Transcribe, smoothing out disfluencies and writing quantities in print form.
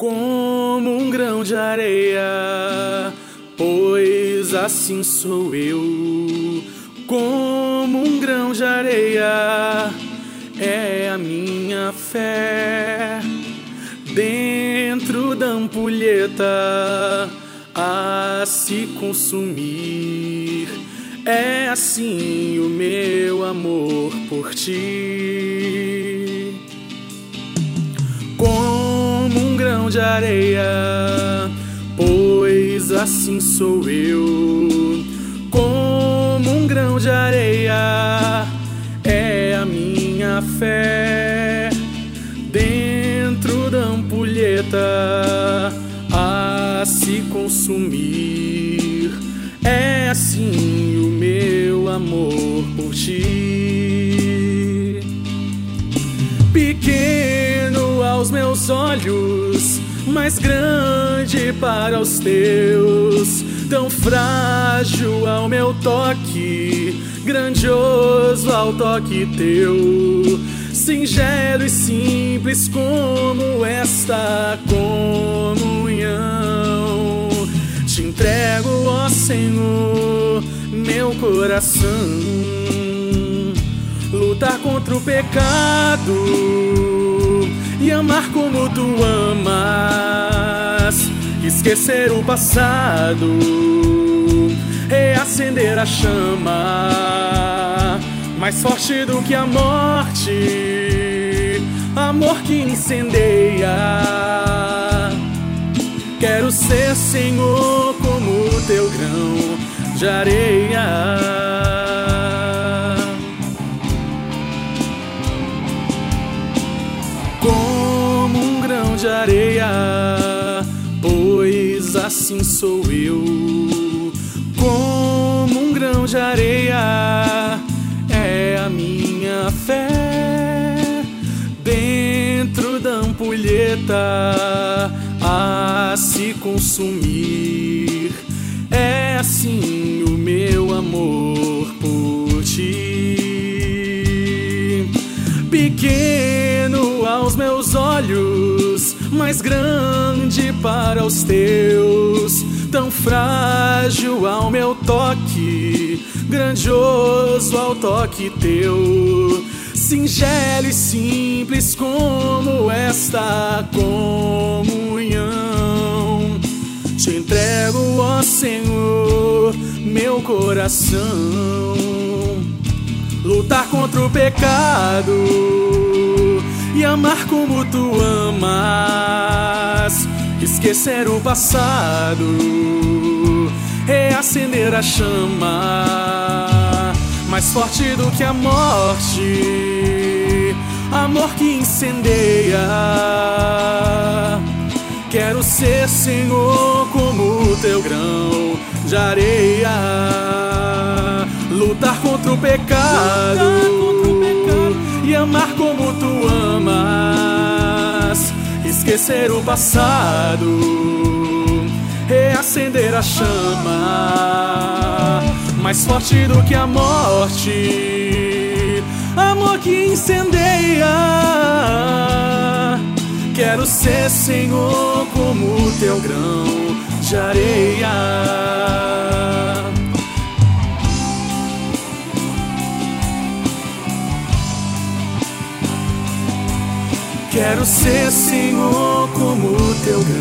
como um grão de areia, pois assim sou eu. Como um grão de areia é a minha fé, dentro da ampulheta a se consumir. É assim o meu amor por ti. Como um grão de areia, pois assim sou eu. Como um grão de areia é a minha fé, dentro da ampulheta a se consumir. É assim o meu amor por ti. Pequeno aos meus olhos, mas grande para os teus. Tão frágil ao meu toque, grandioso ao toque teu. Singelo e simples como esta comunhão. Te entrego, ó Senhor, meu coração. Lutar contra o pecado e amar como tu amas. Esquecer o passado, reacender a chama, mais forte do que a morte, amor que incendeia. Quero ser, Senhor, como o teu grão de areia. Como um grão de areia, pois assim sou eu. Como um grão de areia é a minha fé, dentro da ampulheta a se consumir. É assim o meu amor por ti. Pequeno aos meus olhos, mas grande para os teus. Tão frágil ao meu toque, grandioso ao toque teu. Singelo e simples como esta comunhão. Te entrego, ó Senhor, meu coração. Lutar contra o pecado e amar como tu amas. Esquecer o passado, reacender a chama, mais forte do que a morte, amor que incendeia. Quero ser, Senhor, como o teu grão de areia. Lutar contra o pecado e amar como tu amas. Esquecer o passado, reacender a chama, mais forte do que a morte, amor que incendeia. Quero ser, Senhor, como o teu grão de areia. Quero ser, Senhor, como o teu grão